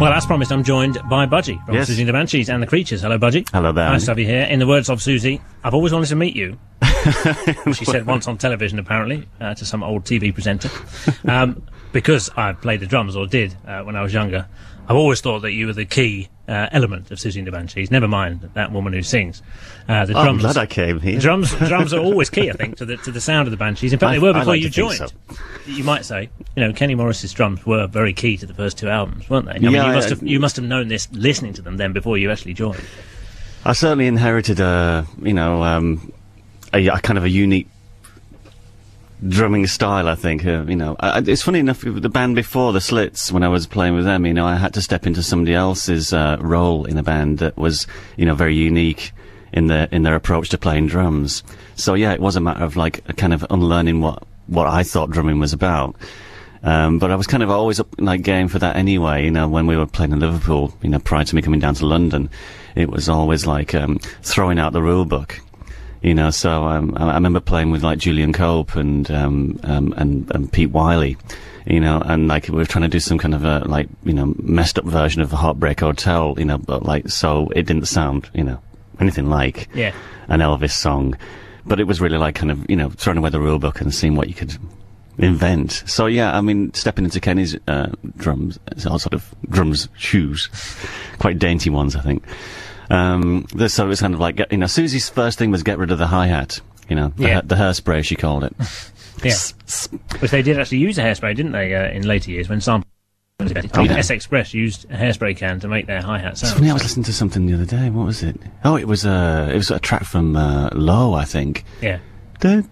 Well, as promised, I'm joined by Budgie from Susie and the Banshees and the Creatures. Hello, Budgie. Hello there. Nice to have you here. In the words of Susie, I've always wanted to meet you. She said once on television, apparently, to some old TV presenter. Because I played the drums, or did, when I was younger, I've always thought that you were the key element of Susie and the Banshees. Never mind that woman who sings. The drums, I'm glad I came here. Drums are always key, I think, to the sound of the Banshees. In fact, they were before you joined. So. You might say, Kenny Morris's drums were very key to the first two albums, weren't they? I mean, you must have known this listening to them then before you actually joined. I certainly inherited a kind of a unique drumming style, I think. It's funny enough, the band before the Slits, when I was playing with them, I had to step into somebody else's role in a band that was, very unique in their approach to playing drums. So yeah, it was a matter of like a kind of unlearning what I thought drumming was about. But I was kind of always up, game for that anyway. When we were playing in Liverpool, prior to me coming down to London, it was always like throwing out the rule book. So I remember playing with like Julian Cope and Pete Wiley, and like we were trying to do some kind of a messed up version of a Heartbreak Hotel, but so it didn't sound anything like an Elvis song, but it was really like kind of throwing away the rule book and seeing what you could invent. So yeah, I mean, stepping into Kenny's drums, sort of drums shoes, quite dainty ones, I think. So it was kind of like, Susie's first thing was get rid of the hi-hat, the hairspray, she called it. Yeah. Which they did actually use a hairspray, didn't they, in later years, when some S-Express used a hairspray can to make their hi-hat sound. It's funny, I was listening to something the other day, what was it? Oh, it was a track from Low, I think. Yeah. And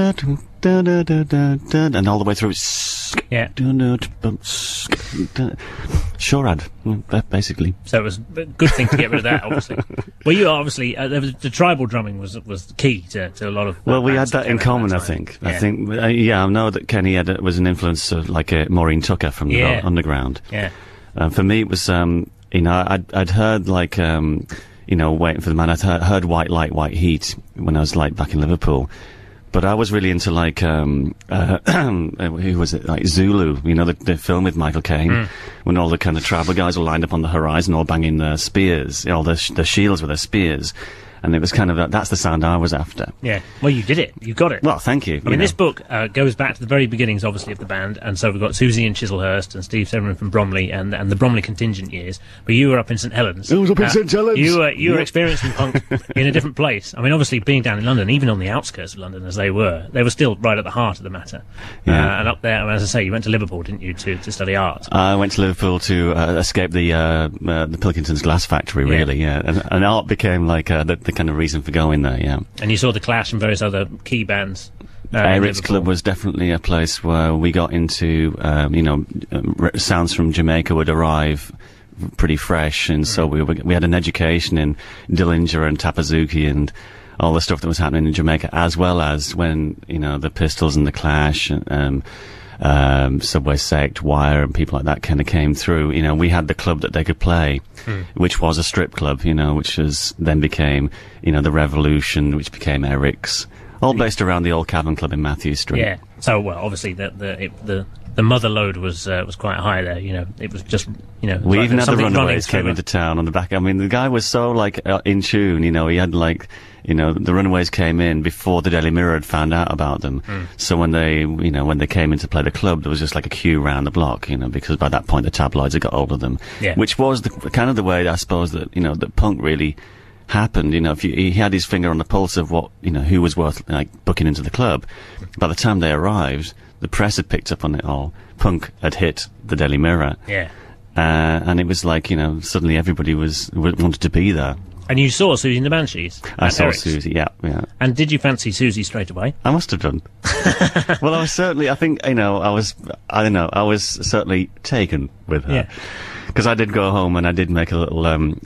all the way through, Shorad, basically. So it was a good thing to get rid of that, obviously. Well, you obviously, the tribal drumming was key to a lot of... Well, we had that in common, I think. Yeah. I know that Kenny was an influence of, like, Maureen Tucker from the Underground. Yeah. For me, it was, I'd heard, like, Waiting for the Man, I'd heard White Light, White Heat when I was, like, back in Liverpool. But I was really into, like, who was it? Like, Zulu, the film with Michael Caine, when all the kind of tribal guys were lined up on the horizon, all banging their spears, their shields with their spears. And it was kind of, that's the sound I was after. Yeah. Well, you did it. You got it. Well, thank you. I mean, this book goes back to the very beginnings, obviously, of the band. And so we've got Susie in Chislehurst and Steve Severin from Bromley and the Bromley contingent years. But you were up in St Helens. I was up in St Helens. You were experiencing punk in a different place. I mean, obviously, being down in London, even on the outskirts of London as they were still right at the heart of the matter. Yeah. And up there, as I say, you went to Liverpool, didn't you, to study art? I went to Liverpool to escape the Pilkington's glass factory, really, And art became, like, the kind of reason for going there, yeah. And you saw the Clash and various other key bands. Eric's Club was definitely a place where we got into, sounds from Jamaica would arrive pretty fresh, and so we had an education in Dillinger and Tapazuki and all the stuff that was happening in Jamaica, as well as when, the Pistols and the Clash, Subway Sect, Wire, and people like that kind of came through. We had the club that they could play, which was a strip club, which then became, the Revolution, which became Eric's, all based around the old Cavern Club in Matthew Street. Yeah. So, well, obviously the mother load was quite high there. It was just, we even had the Runaways came into town on the back. I mean, the guy was so like in tune. He had like. The Runaways came in before the Daily Mirror had found out about them. So when they came in to play the club, there was just like a queue round the block, because by that point the tabloids had got hold of them. Yeah. Which was kind of the way, I suppose, that, that punk really happened. He had his finger on the pulse of what, who was worth, like, booking into the club. By the time they arrived, the press had picked up on it all. Punk had hit the Daily Mirror. Yeah. And it was like, suddenly everybody wanted to be there. And you saw Susie and the Banshees? I saw Susie, yeah. And did you fancy Susie straight away? I must have done. Well, I was certainly, I think, I was certainly taken with her. Yeah. Because I did go home and I did make a little,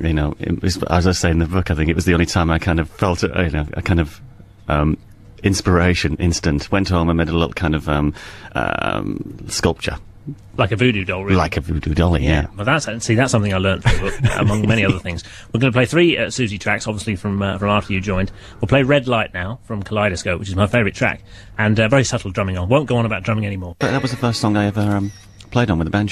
as I say in the book, I think it was the only time I kind of felt a kind of inspiration instant. Went home and made a little kind of sculpture. Like a voodoo doll, really. Like a voodoo doll, yeah. Well, that's something I learned from the book, among many other things. We're going to play 3 Susie tracks, obviously from after you joined. We'll play Red Light now from Kaleidoscope, which is my favourite track, and very subtle drumming on. Won't go on about drumming anymore. But that was the first song I ever played on with the Banshees.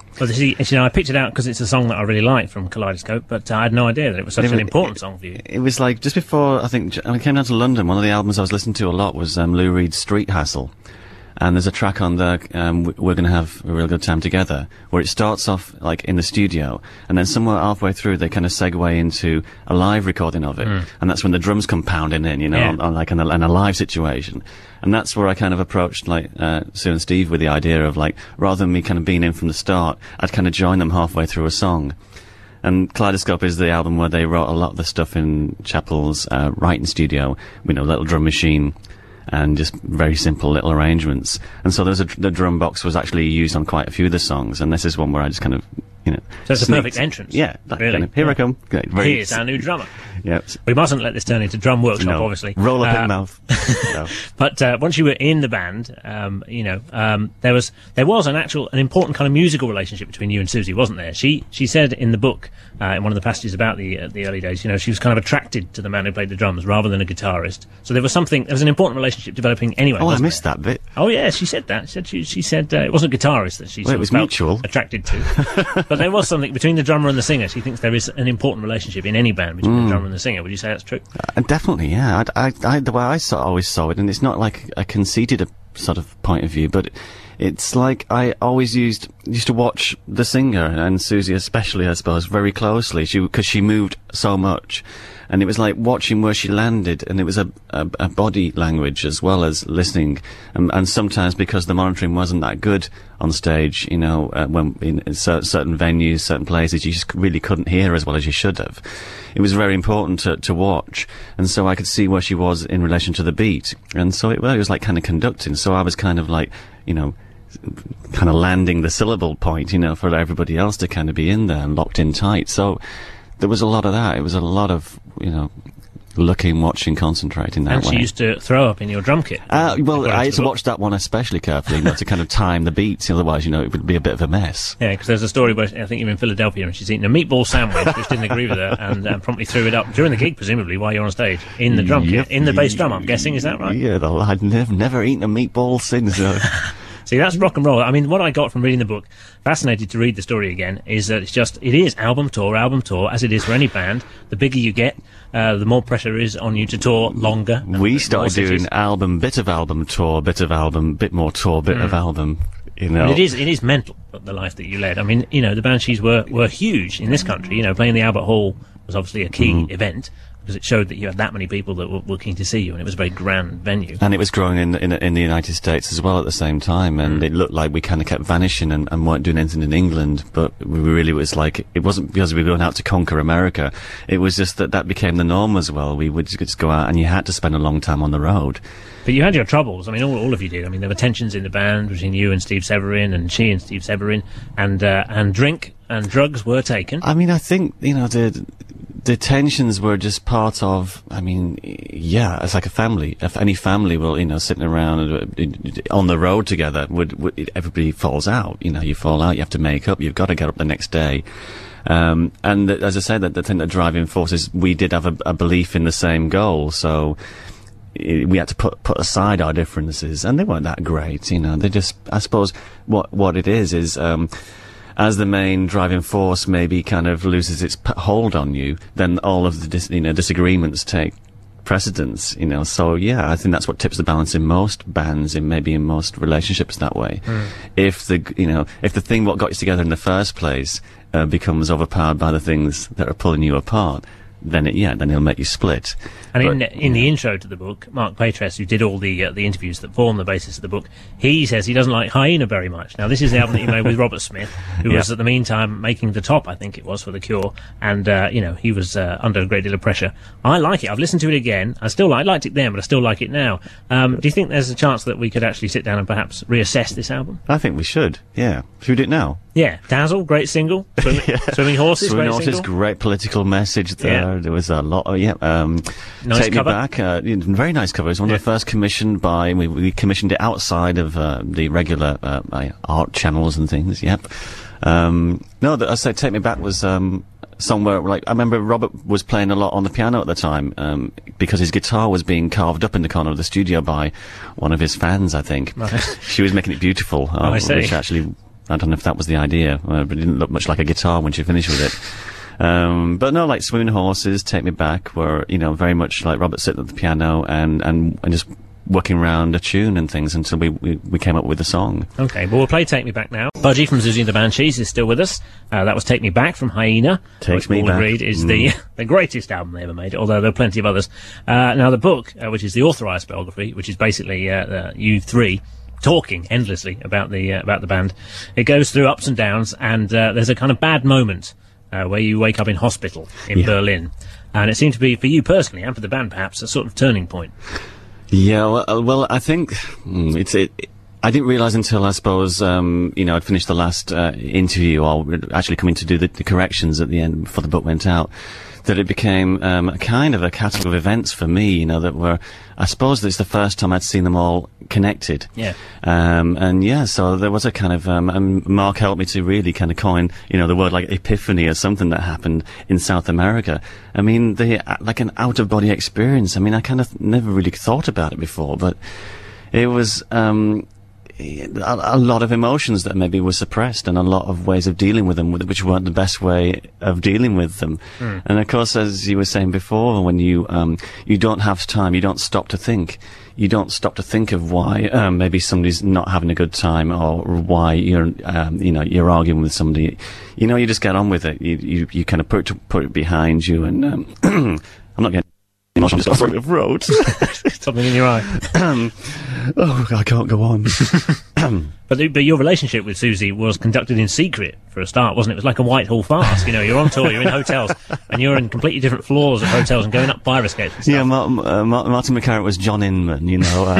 Well, see, you know, I picked it out because it's a song that I really like from Kaleidoscope, but I had no idea that it was such an important song for you. It was like just before, I think, when I came down to London, one of the albums I was listening to a lot was Lou Reed's Street Hassle. And there's a track on there, We're Gonna Have a Real Good Time Together, where it starts off, like, in the studio, and then somewhere halfway through, they kind of segue into a live recording of it. And that's when the drums come pounding in, you know, on like, in a live situation. And that's where I kind of approached, like, Sue and Steve with the idea of, like, rather than me kind of being in from the start, I'd kind of join them halfway through a song. And Kaleidoscope is the album where they wrote a lot of the stuff in Chappell's writing studio, you know, little drum machine, and just very simple little arrangements. And so the drum box was actually used on quite a few of the songs, and this is one where I just kind of, you know... So it's a perfect entrance. Yeah. Really. Kind of, here I come. Great, Here's our new drummer. Yeah. We mustn't let this turn into Drum Workshop, obviously. Roll up in mouth. No. But once you were in the band, you know, there was an important kind of musical relationship between you and Susie, wasn't there? She said in the book, in one of the passages about the early days, you know, she was kind of attracted to the man who played the drums rather than a guitarist. So there was an important relationship developing anyway. Oh, I missed that bit. Oh yeah, she said that. She said it wasn't a guitarist that she it was mutual. attracted to, but there was something between the drummer and the singer. She thinks there is an important relationship in any band between the drummer and the singer. Would you say that's true? Definitely, yeah. The way I always saw it, and it's not like I conceded a sort of point of view, but it's like I always used to watch the singer, and Susie especially, I suppose, very closely, because she moved so much. And it was like watching where she landed, and it was a body language as well as listening. And sometimes because the monitoring wasn't that good on stage, you know, when in certain venues, certain places, you just really couldn't hear as well as you should have. It was very important to watch, and so I could see where she was in relation to the beat. And so it was like kind of conducting. So I was kind of like, you know, kind of landing the syllable point, you know, for everybody else to kind of be in there and locked in tight. So there was a lot of that. It was a lot of, you know, looking, watching, concentrating that way. And she used to throw up in your drum kit. Well, I had to watch that one especially carefully, you know, to kind of time the beats. Otherwise, you know, it would be a bit of a mess. Yeah, because there's a story where I think you're in Philadelphia and she's eating a meatball sandwich, which didn't agree with her, and promptly threw it up during the gig, presumably, while you're on stage, in the drum kit, in the bass drum, I'm guessing. Is that right? Yeah, I'd never eaten a meatball since. See, that's rock and roll. I mean, what I got from reading the book, fascinated to read the story again, is that it is album tour, as it is for any band. The bigger you get, the more pressure is on you to tour longer. We started doing album, bit of album, tour, bit of album, bit more tour, bit of album. You know. And it is mental, the life that you led. I mean, you know, the Banshees were huge in this country. You know, playing the Albert Hall was obviously a key event, because it showed that you had that many people that were keen to see you, and it was a very grand venue. And it was growing in the United States as well at the same time, and it looked like we kind of kept vanishing and weren't doing anything in England, but we really was like, it wasn't because we were going out to conquer America, it was just that became the norm as well. We would just go out, and you had to spend a long time on the road. But you had your troubles. I mean, all of you did. I mean, there were tensions in the band between you and Steve Severin, and she and Steve Severin, and drink and drugs were taken. I mean, I think, you know, the tensions were just part of, I mean, yeah, it's like a family. If any family will, you know, sitting around on the road together, everybody falls out. You know, you fall out, you have to make up, you've got to get up the next day. And as I said, the thing that driving force is we did have a belief in the same goal, so we had to put aside our differences, and they weren't that great, you know. They just, I suppose, what it is, as the main driving force maybe kind of loses its hold on you, then all of the disagreements take precedence, you know. So yeah, I think that's what tips the balance in most bands, in most relationships that way. If the thing what got you together in the first place becomes overpowered by the things that are pulling you apart, then it'll make you split. And in the intro to the book, Mark Patress, who did all the interviews that form the basis of the book, he says he doesn't like Hyena very much. Now, this is the album that you made with Robert Smith, who was at the meantime making the top, I think it was, for The Cure, and you know, he was under a great deal of pressure. I like it. I've listened to it again. I liked it then, but I still like it now. Do you think there's a chance that we could actually sit down and perhaps reassess this album? I think we should. Yeah, should we do it now? Yeah, Dazzle, great single. Swimming Horses, Swimming Horses, great political message there. There was a lot of, nice Take cover. Me Back, very nice cover. It was one of the first commissioned by, we commissioned it outside of the regular art channels and things, I say Take Me Back was somewhere, like, I remember Robert was playing a lot on the piano at the time, because his guitar was being carved up in the corner of the studio by one of his fans, I think. Right. She was making it beautiful, which actually I don't know if that was the idea, but it didn't look much like a guitar when she finished with it. But no, like Swoon Horses, Take Me Back were, you know, very much like Robert sitting at the piano and just working around a tune and things until we came up with the song. Okay, well, we'll play Take Me Back now. Budgie from Susie and the Banshees is still with us. That was Take Me Back from Hyena, which we all agreed is the greatest album they ever made, although there are plenty of others. Now, the book, which is the authorised biography, which is basically you three talking endlessly about the band, it goes through ups and downs, and there's a kind of bad moment where you wake up in hospital in Berlin. And it seemed to be, for you personally, and for the band perhaps, a sort of turning point. Yeah, well, I think I didn't realise until, I suppose, you know, I'd finished the last interview, or actually coming to do the corrections at the end before the book went out, that it became a kind of a catalogue of events for me, you know, that were, I suppose it's the first time I'd seen them all connected. Yeah. And yeah, so there was a kind of, and Mark helped me to really kind of coin, you know, the word like epiphany or something that happened in South America. I mean, like an out-of-body experience. I mean, I kind of never really thought about it before, but it was, a lot of emotions that maybe were suppressed, and a lot of ways of dealing with them, which weren't the best way of dealing with them. And of course, as you were saying before, when you don't have time, you don't stop to think. You don't stop to think of why maybe somebody's not having a good time, or why you're arguing with somebody. You know, you just get on with it. You kind of put it behind you, and I'm not getting emotional, just off the road. Something in your eye. Oh, I can't go on. But your relationship with Susie was conducted in secret for a start, wasn't it? It was like a Whitehall fast. You know, you're on tour, you're in hotels, and you're in completely different floors of hotels and going up fire escapes and stuff. Yeah, Martin McCarrick was John Inman, you know.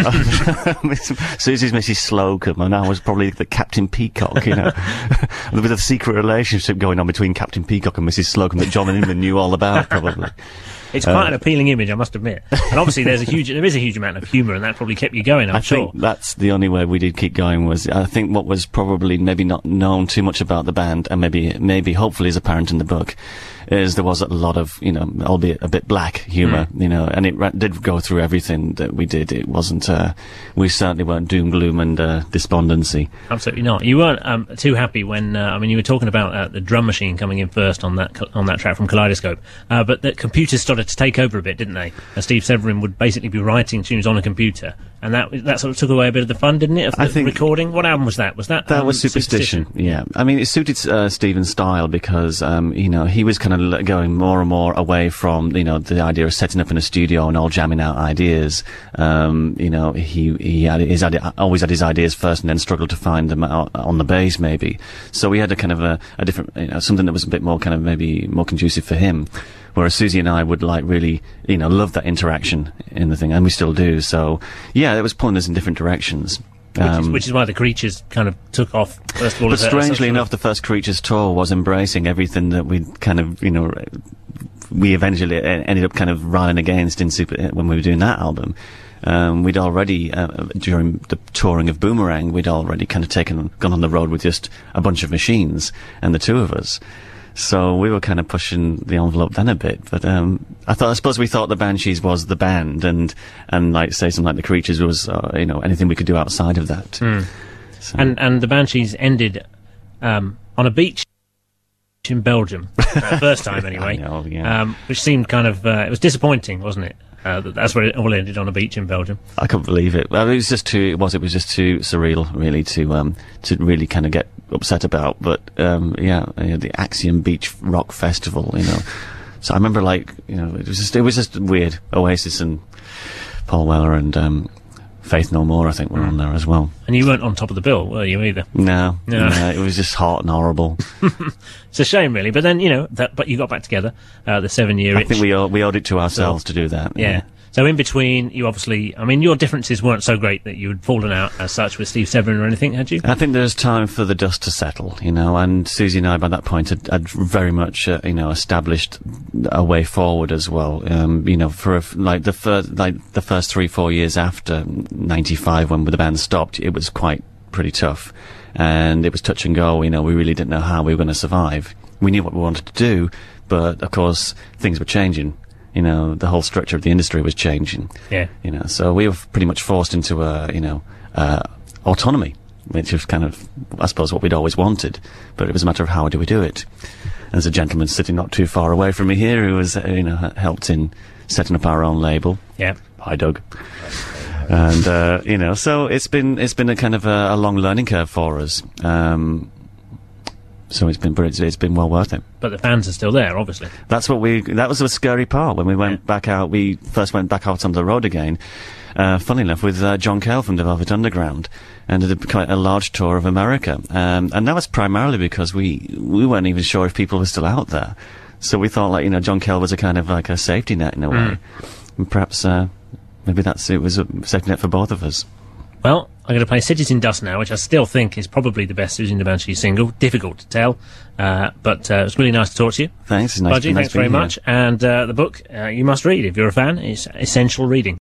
Susie's Mrs. Slocum, and I was probably the Captain Peacock, you know. With a secret relationship going on between Captain Peacock and Mrs. Slocum that John Inman knew all about, probably. It's quite an appealing image, I must admit. And obviously there is a huge amount of humour, and that probably kept you going, I'm sure. I think that's the only way we did keep going. Was I think what was probably maybe not known too much about the band, and maybe hopefully is apparent in the book, is there was a lot of, you know, albeit a bit black humour, you know, and it did go through everything that we did. It wasn't, we certainly weren't doom, gloom and despondency. Absolutely not. You weren't too happy when, I mean, you were talking about the drum machine coming in first on that track from Kaleidoscope, but the computers started to take over a bit, didn't they? Steve Severin would basically be writing tunes on a computer, and that sort of took away a bit of the fun, didn't it, of the recording? What album was that? That was Superstition, yeah. I mean, it suited Stephen's style because, you know, he was kind of going more and more away from, you know, the idea of setting up in a studio and all jamming out ideas. You know, he always had his ideas first and then struggled to find them out on the bass, maybe. So we had a kind of a different, you know, something that was a bit more kind of maybe more conducive for him. Whereas Susie and I would like really, you know, love that interaction in the thing, and we still do. So, yeah, it was pulling us in different directions. Which is why the Creatures kind of took off, first of all. But strangely enough, the first Creatures tour was embracing everything that we'd kind of, you know, we eventually ended up kind of rallying against when we were doing that album. We'd already, during the touring of Boomerang, we'd already kind of gone on the road with just a bunch of machines and the two of us. So we were kind of pushing the envelope then a bit, but I suppose we thought the Banshees was the band, and like say something like the Creatures was, you know, anything we could do outside of that. So. And the Banshees ended on a beach in Belgium, first time anyway. I know, yeah. Which seemed kind of it was disappointing, wasn't it? That's where it all ended, on a beach in Belgium. I couldn't believe it. Well, it was just too surreal, really, to really kind of get upset about. But the Axiom Beach Rock Festival, you know. So I remember, like, you know, it was just weird. Oasis and Paul Weller and Faith No More, I think, were on there as well. And you weren't on top of the bill, were you, either? No, it was just hot and horrible. It's a shame, really. But then, you know, but you got back together, the 7-year itch. I think we owed it to ourselves to do that. Yeah. So in between, you obviously, I mean, your differences weren't so great that you had fallen out as such with Steve Severin or anything, had you? I think there's time for the dust to settle, you know, and Susie and I by that point had very much, you know, established a way forward as well. You know, for the first 3-4 years after 95, when the band stopped, it was pretty tough, and it was touch and go. You know, we really didn't know how we were going to survive. We knew what we wanted to do, but of course things were changing. You know, the whole structure of the industry was changing. Yeah. You know, so we were pretty much forced into autonomy. which was kind of, I suppose, what we'd always wanted. But it was a matter of how do we do it. There's a gentleman sitting not too far away from me here who has, helped in setting up our own label. Yeah. Hi, Doug. And, so it's been a kind of a long learning curve for us. So it's been well worth it. But the fans are still there, obviously. That was the scary part when we went back out. We first went back out on the road again. Funnily enough, with John Cale from the Velvet Underground, and did quite a large tour of America. And that was primarily because we weren't even sure if people were still out there. So we thought, John Cale was a kind of like a safety net in a way. And perhaps maybe it was a safety net for both of us. Well, I'm going to play Cities in Dust now, which I still think is probably the best Susie and the Banshee single. Difficult to tell, but it was really nice to talk to you. Thanks. Nice Budgie, thanks very much. And the book, you must read if you're a fan. It's essential reading.